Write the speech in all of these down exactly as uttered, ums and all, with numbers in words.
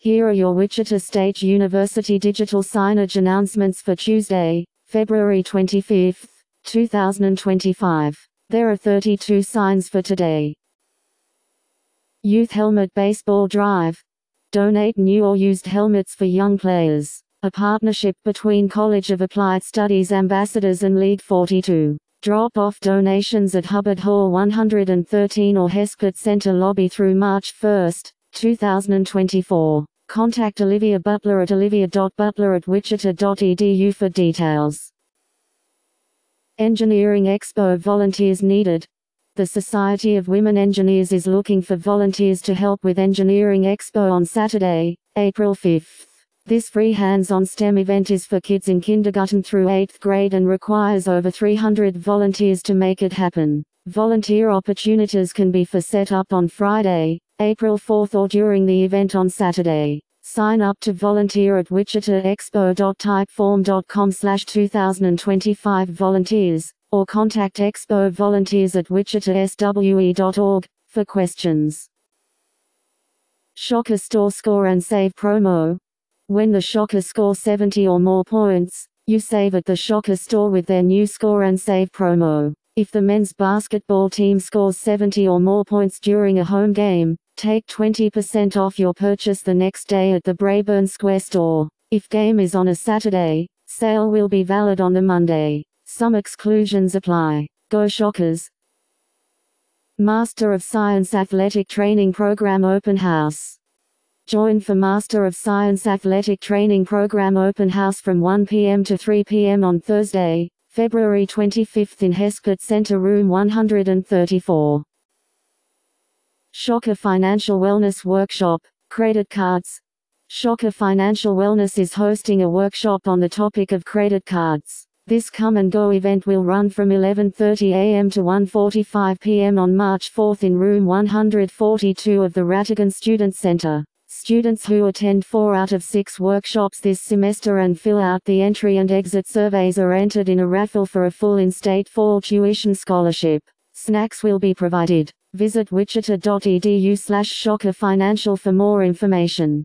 Here are your Wichita State University digital signage announcements for Tuesday, February twenty-fifth, two thousand twenty-five. There are thirty-two signs for today. Youth Helmet Baseball Drive. Donate new or used helmets for young players. A partnership between College of Applied Studies Ambassadors and League forty-two. Drop off donations at Hubbard Hall one hundred thirteen or Heskett Center lobby through March first, two thousand twenty-four. Contact Olivia Butler at olivia dot butler at wichita dot e d u for details. Engineering Expo volunteers needed. The Society of Women Engineers is looking for volunteers to help with Engineering Expo on Saturday, April fifth. This free hands-on STEM event is for kids in kindergarten through eighth grade and requires over three hundred volunteers to make it happen. Volunteer opportunities can be for set up on Friday, April fourth or during the event on Saturday. Sign up to volunteer at wichita expo dot typeform dot com slash two thousand twenty-five volunteers, or contact expo volunteers at wichita s w e dot org for questions. Shocker Store Score and Save promo. When the Shocker score seventy or more points, you save at the Shocker store with their new Score and Save promo. If the men's basketball team scores seventy or more points during a home game, take twenty percent off your purchase the next day at the Brayburn Square store. If game is on a Saturday, sale will be valid on the Monday. Some exclusions apply. Go Shockers! Master of Science Athletic Training Program Open House. Join for Master of Science Athletic Training Program Open House from one p m to three p m on Thursday, February twenty-fifth in Heskett Center Room one hundred thirty-four. Shocker Financial Wellness Workshop, Credit Cards. Shocker Financial Wellness is hosting a workshop on the topic of credit cards. This come and go event will run from eleven thirty a m to one forty-five p m on March fourth in room one hundred forty-two of the Rattigan Student Center. Students who attend four out of six workshops this semester and fill out the entry and exit surveys are entered in a raffle for a full in-state fall tuition scholarship. Snacks will be provided. Visit wichita dot e d u slash shocker financial for more information.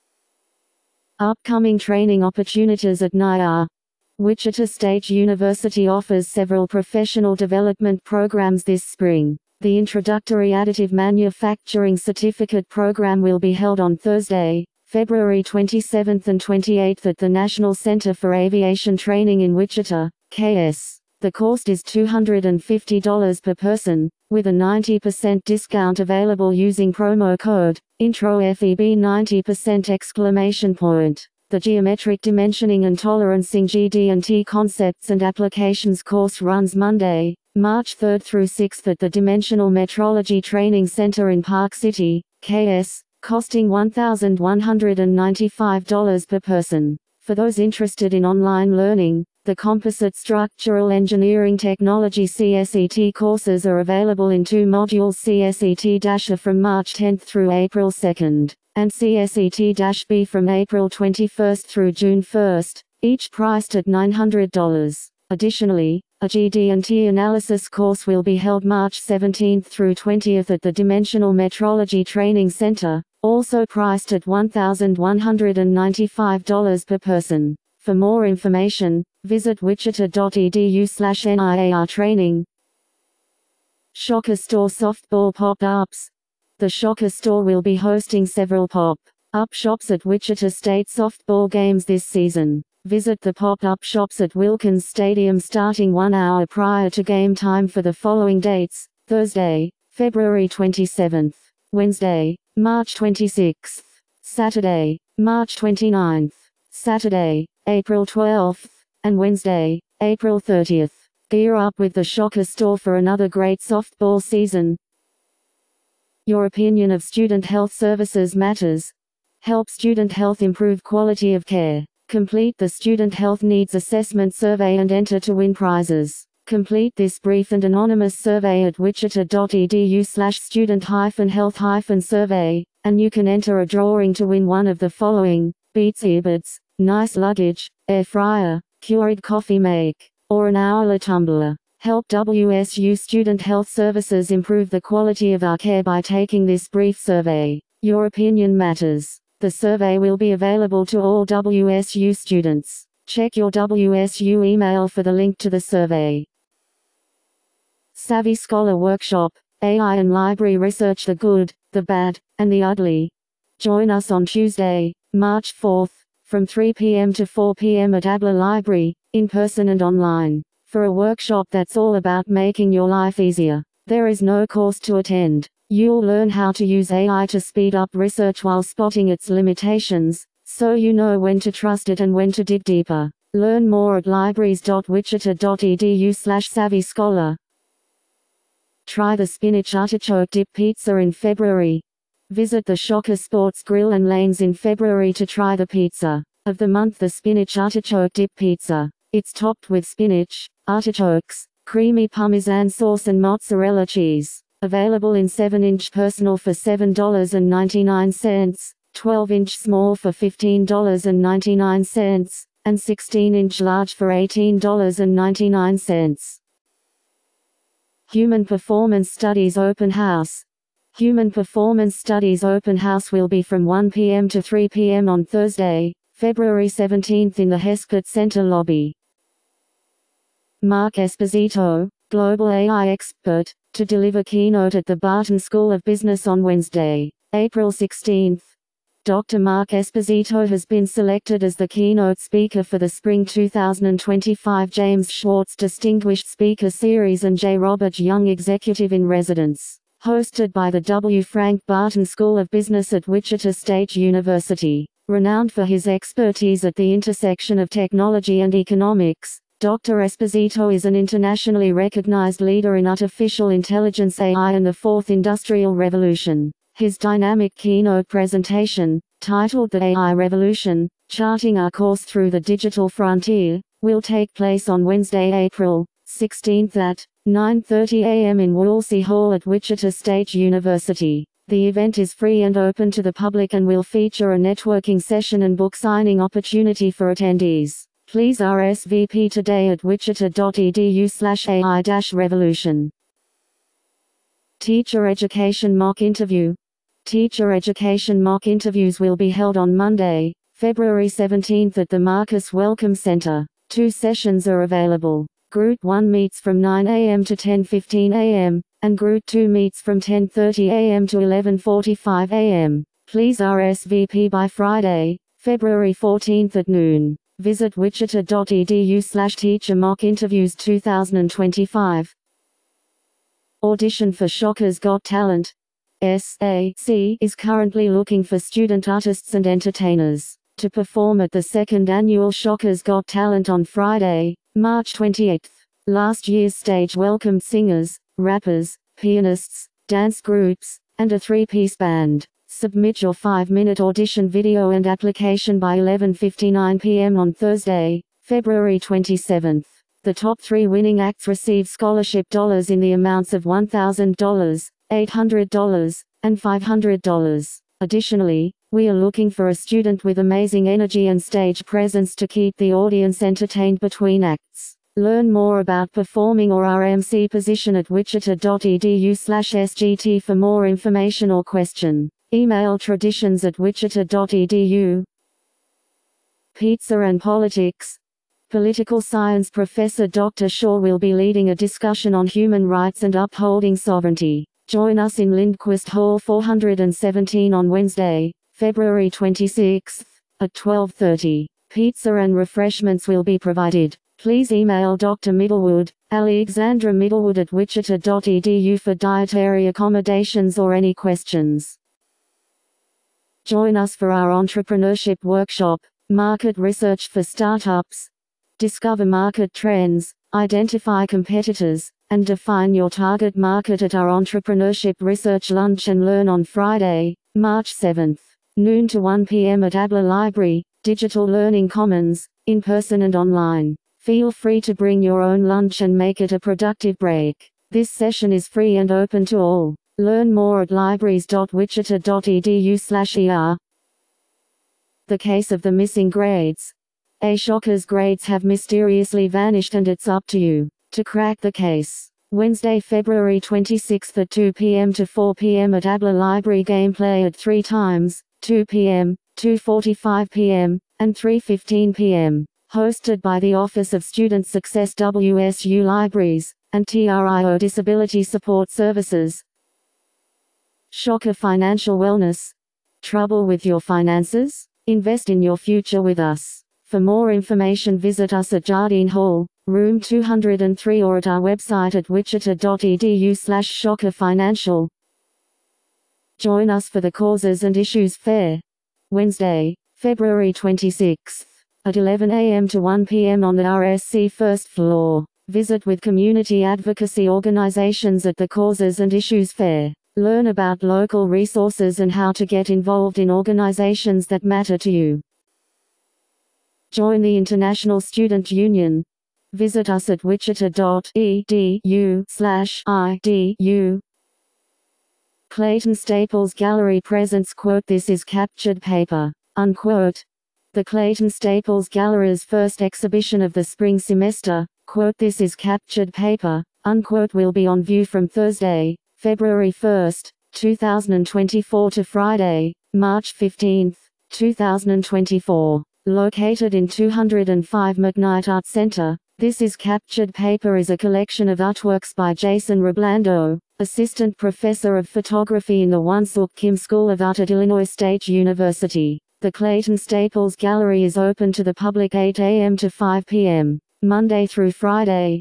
Upcoming training opportunities at N I A. Wichita State University offers several professional development programs this spring. The Introductory Additive Manufacturing Certificate Program will be held on Thursday, February twenty-seventh and twenty-eighth at the National Center for Aviation Training in Wichita, K S. The cost is two hundred fifty dollars per person, with a ninety percent discount available using promo code Intro F E B ninety percent exclamation point. The Geometric Dimensioning and Tolerancing G D and T Concepts and Applications course runs Monday, March third through sixth at the Dimensional Metrology Training Center in Park City, K S, costing one thousand one hundred ninety-five dollars per person. For those interested in online learning, the Composite Structural Engineering Technology C S E T courses are available in two modules C S E T-A from March tenth through April second, and C S E T-B from April twenty-first through June first, each priced at nine hundred dollars. Additionally, a G D and T analysis course will be held March seventeenth through twentieth at the Dimensional Metrology Training Center, also priced at one thousand one hundred ninety-five dollars per person. For more information, visit wichita dot e d u slash N I A R training. Shocker Store Softball Pop-Ups. The Shocker Store will be hosting several pop-up shops at Wichita State softball games this season. Visit the pop-up shops at Wilkins Stadium starting one hour prior to game time for the following dates: Thursday, February twenty-seventh, Wednesday, March twenty-sixth, Saturday, March twenty-ninth, Saturday, April twelfth, and Wednesday, April thirtieth. Gear up with the Shocker Store for another great softball season. Your opinion of student health services matters. Help student health improve quality of care. Complete the Student Health Needs Assessment Survey and enter to win prizes. Complete this brief and anonymous survey at wichita dot e d u slash student health survey, and you can enter a drawing to win one of the following: Beats earbuds, nice luggage, air fryer, Keurig coffee make, or an Owler tumbler. Help W S U Student Health Services improve the quality of our care by taking this brief survey. Your opinion matters. The survey will be available to all W S U students. Check your W S U email for the link to the survey. Savvy Scholar Workshop, A I and Library Research: The Good, the Bad, and the Ugly. Join us on Tuesday, March fourth, from three p m to four p m at Abler Library, in person and online, for a workshop that's all about making your life easier. There is no course to attend. You'll learn how to use A I to speed up research while spotting its limitations, so you know when to trust it and when to dig deeper. Learn more at libraries dot wichita dot e d u slash savvy scholar. Try the spinach artichoke dip pizza in February. Visit the Shocker Sports Grill and Lanes in February to try the pizza of the month, the spinach artichoke dip pizza. It's topped with spinach, artichokes, creamy Parmesan sauce and mozzarella cheese. Available in seven inch personal for seven dollars and ninety-nine cents, twelve inch small for fifteen dollars and ninety-nine cents, and sixteen inch large for eighteen dollars and ninety-nine cents. Human Performance Studies Open House. Human Performance Studies Open House will be from one p m to three p m on Thursday, February seventeenth in the Heskett Center lobby. Mark Esposito, Global A I expert, to deliver keynote at the Barton School of Business on Wednesday, April sixteenth. Doctor Mark Esposito has been selected as the keynote speaker for the Spring two thousand twenty-five James Schwartz Distinguished Speaker Series and J. Robert Young Executive in Residence, hosted by the W. Frank Barton School of Business at Wichita State University. Renowned for his expertise at the intersection of technology and economics, Doctor Esposito is an internationally recognized leader in artificial intelligence A I and the Fourth Industrial Revolution. His dynamic keynote presentation, titled The A I Revolution, Charting Our Course Through the Digital Frontier, will take place on Wednesday, April sixteenth at nine thirty a m in Woolsey Hall at Wichita State University. The event is free and open to the public and will feature a networking session and book signing opportunity for attendees. Please R S V P today at wichita dot e d u slash A I revolution. Teacher Education Mock Interview. Teacher Education mock interviews will be held on Monday, February seventeenth at the Marcus Welcome Center. Two sessions are available. Group one meets from nine a m to ten fifteen a m, and Group two meets from ten thirty a m to eleven forty-five a m Please R S V P by Friday, February fourteenth at noon. Visit wichita dot e d u slash teacher mock interviews two thousand twenty-five. Audition for Shocker's Got Talent. S A C is currently looking for student artists and entertainers to perform at the second annual Shocker's Got Talent on Friday, March twenty-eighth. Last year's stage welcomed singers, rappers, pianists, dance groups, and a three-piece band. Submit your five-minute audition video and application by eleven fifty-nine p m on Thursday, February twenty-seventh. The top three winning acts receive scholarship dollars in the amounts of one thousand dollars, eight hundred dollars, and five hundred dollars. Additionally, we are looking for a student with amazing energy and stage presence to keep the audience entertained between acts. Learn more about performing or R M C position at wichita dot e d u slash s g t for more information or question. Email traditions at wichita dot e d u. Pizza and Politics. Political science professor Doctor Shaw will be leading a discussion on human rights and upholding sovereignty. Join us in Lindquist Hall four hundred seventeen on Wednesday, February twenty-sixth, at twelve thirty. Pizza and refreshments will be provided. Please email Doctor Middlewood, Alexandra Middlewood at wichita dot e d u for dietary accommodations or any questions. Join us for our entrepreneurship workshop, Market Research for Startups. Discover market trends, identify competitors, and define your target market at our Entrepreneurship Research Lunch and Learn on Friday, March seventh, noon to one p m at Abler Library, Digital Learning Commons, in person and online. Feel free to bring your own lunch and make it a productive break. This session is free and open to all. Learn more at libraries dot wichita dot e d u slash e r. The Case of the Missing Grades. A Shocker's grades have mysteriously vanished and it's up to you to crack the case. Wednesday, February twenty-sixth at two p m to four p m at Abler Library. Gameplay at three times, two p m, two forty-five p m, and three fifteen p m Hosted by the Office of Student Success W S U Libraries, and T R I O Disability Support Services. Shocker Financial Wellness. Trouble with your finances? Invest in your future with us. For more information visit us at Jardine Hall, room two oh three or at our website at wichita dot e d u slash shocker financial. Join us for the Causes and Issues Fair. Wednesday, February twenty-sixth. At eleven a m to one p m on the R S C first floor. Visit with community advocacy organizations at the Causes and Issues Fair. Learn about local resources and how to get involved in organizations that matter to you. Join the International Student Union. Visit us at wichita dot e d u slash i d u. Clayton Staples Gallery presents quote This is Captured Paper, unquote. The Clayton Staples Gallery's first exhibition of the spring semester, quote This is Captured Paper, unquote, will be on view from Thursday, February first, two thousand twenty-four to Friday, March fifteenth, two thousand twenty-four. Located in two oh five McKnight Art Center, This is Captured Paper is a collection of artworks by Jason Reblando, Assistant Professor of Photography in the Won-Suk Kim School of Art at Illinois State University. The Clayton Staples Gallery is open to the public eight a m to five p m, Monday through Friday.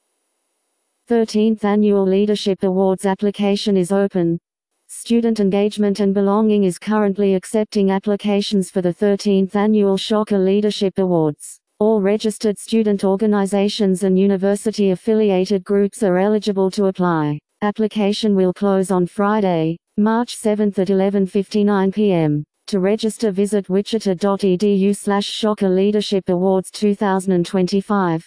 thirteenth Annual Leadership Awards application is open. Student Engagement and Belonging is currently accepting applications for the thirteenth Annual Shocker Leadership Awards. All registered student organizations and university-affiliated groups are eligible to apply. Application will close on Friday, March seventh at eleven fifty-nine p m To register visit wichita dot e d u slash shocker leadership awards two thousand twenty-five.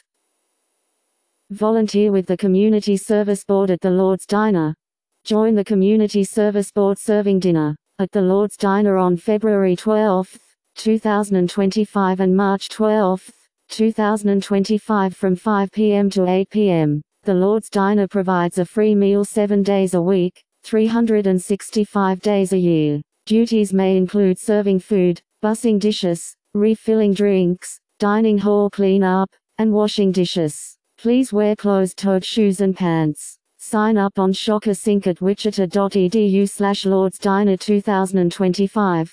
Volunteer with the Community Service Board at the Lord's Diner. Join the Community Service Board serving dinner at the Lord's Diner on February twelfth, two thousand twenty-five and March twelfth, two thousand twenty-five from five p m to eight p m The Lord's Diner provides a free meal seven days a week, three hundred sixty-five days a year. Duties may include serving food, bussing dishes, refilling drinks, dining hall cleanup, and washing dishes. Please wear closed-toed shoes and pants. Sign up on Shocker Sync at wichita dot e d u slash Lord's Diner two thousand twenty-five.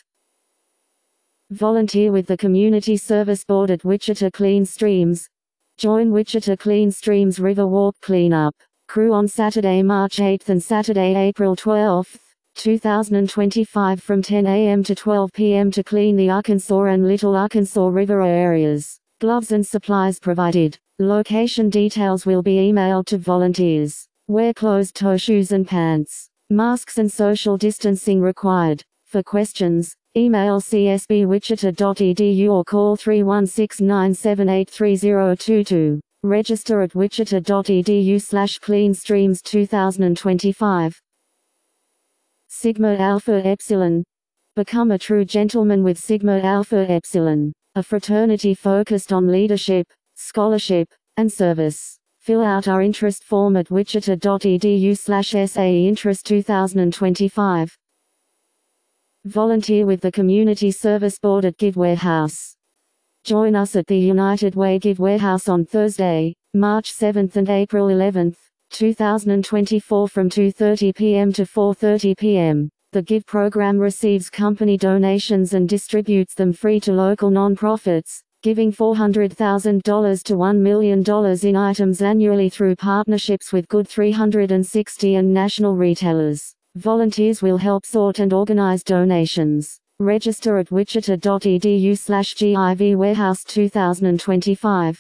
Volunteer with the Community Service Board at Wichita Clean Streams. Join Wichita Clean Streams River Walk Cleanup crew on Saturday, March eighth and Saturday, April twelfth. two thousand twenty-five from ten a m to twelve p m to clean the Arkansas and Little Arkansas River areas. Gloves and supplies provided. Location details will be emailed to volunteers. Wear closed-toe shoes and pants. Masks and social distancing required. For questions, email c s b wichita dot e d u or call three one six nine seven eight three zero two two. Register at wichita dot e d u slash clean streams two thousand twenty-five. Sigma Alpha Epsilon. Become a true gentleman with Sigma Alpha Epsilon, a fraternity focused on leadership, scholarship, and service. Fill out our interest form at wichita dot e d u slash s a e interest two thousand twenty-five. Volunteer with the Community Service Board at Give Warehouse. Join us at the United Way Give Warehouse on Thursday, March seventh and April eleventh. two thousand twenty-four from two thirty p m to four thirty p m The Give program receives company donations and distributes them free to local non-profits, giving four hundred thousand dollars to one million dollars in items annually through partnerships with Good three hundred sixty and national retailers. Volunteers will help sort and organize donations. Register at wichita dot e d u slash G I V warehouse two thousand twenty-five.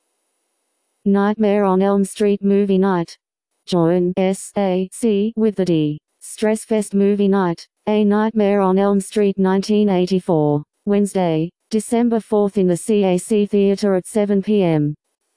Nightmare on Elm Street Movie Night. Join S A C with the D. Stressfest Movie Night, A Nightmare on Elm Street nineteen eighty-four. Wednesday, December fourth in the C A C Theater at seven p m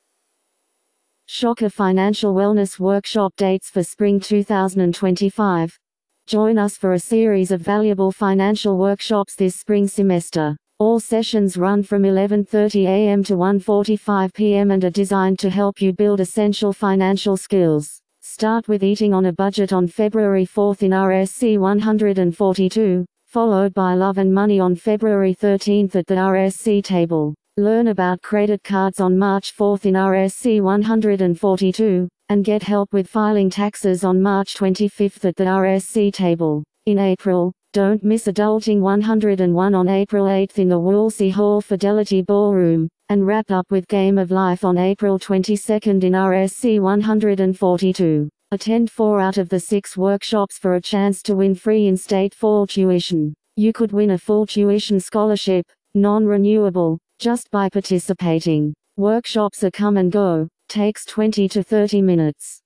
Shocker Financial Wellness Workshop dates for spring two thousand twenty-five. Join us for a series of valuable financial workshops this spring semester. All sessions run from eleven thirty a m to one forty-five p m and are designed to help you build essential financial skills. Start with Eating on a Budget on February fourth in R S C one forty-two, followed by Love and Money on February thirteenth at the R S C table. Learn about credit cards on March fourth in R S C one hundred forty-two, and get help with filing taxes on March twenty-fifth at the R S C table. In April, don't miss Adulting one oh one on April eighth in the Woolsey Hall Fidelity Ballroom, and wrap up with Game of Life on April twenty-second in R S C one hundred forty-two. Attend four out of the six workshops for a chance to win free in-state fall tuition. You could win a full tuition scholarship, non-renewable, just by participating. Workshops are come and go, takes twenty to thirty minutes.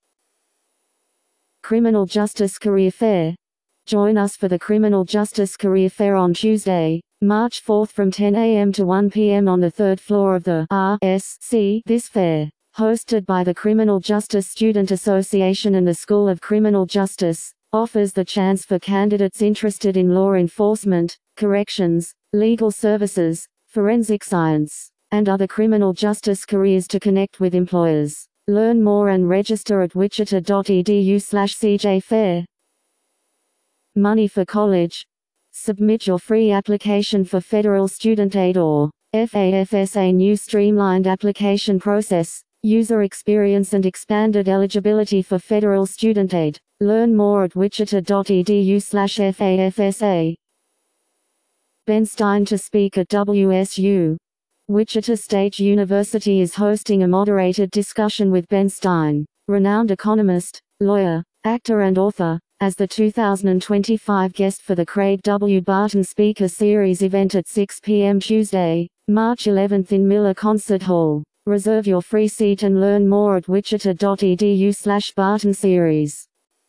Criminal Justice Career Fair. Join us for the Criminal Justice Career Fair on Tuesday, March fourth from ten a m to one p m on the third floor of the R S C. This fair, hosted by the Criminal Justice Student Association and the School of Criminal Justice, offers the chance for candidates interested in law enforcement, corrections, legal services, forensic science, and other criminal justice careers to connect with employers. Learn more and register at wichita dot e d u slash c j fair. Money for college. Submit your free application for Federal Student Aid or F A F S. A new streamlined application process, user experience and expanded eligibility for Federal Student Aid. Learn more at wichita dot e d u slash F A F S A. Ben Stein to speak at W S U. Wichita State University is hosting a moderated discussion with Ben Stein, renowned economist, lawyer, actor and author, as the two thousand twenty-five guest for the Craig W. Barton Speaker Series event at six p m Tuesday, March eleventh in Miller Concert Hall. Reserve your free seat and learn more at wichita dot e d u slash Barton Series.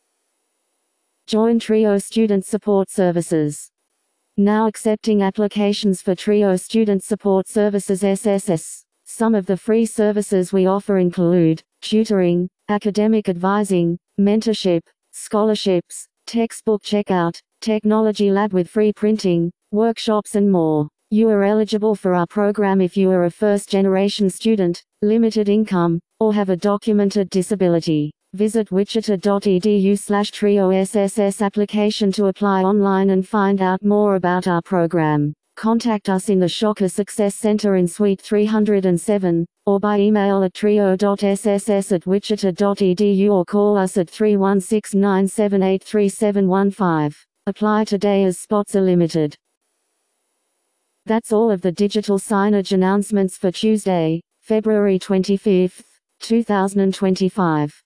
Join TRIO Student Support Services. Now accepting applications for TRIO Student Support Services S S S. Some of the free services we offer include tutoring, academic advising, mentorship, scholarships, textbook checkout, technology lab with free printing, workshops and more. You are eligible for our program if you are a first-generation student, limited income, or have a documented disability. Visit wichita dot e d u slash trio S S S application to apply online and find out more about our program. Contact us in the Shocker Success Center in Suite three hundred seven, or by email at trio dot s s s at wichita dot e d u or call us at three one six nine seven eight three seven one five. Apply today as spots are limited. That's all of the digital signage announcements for Tuesday, February twenty-fifth, two thousand twenty-five.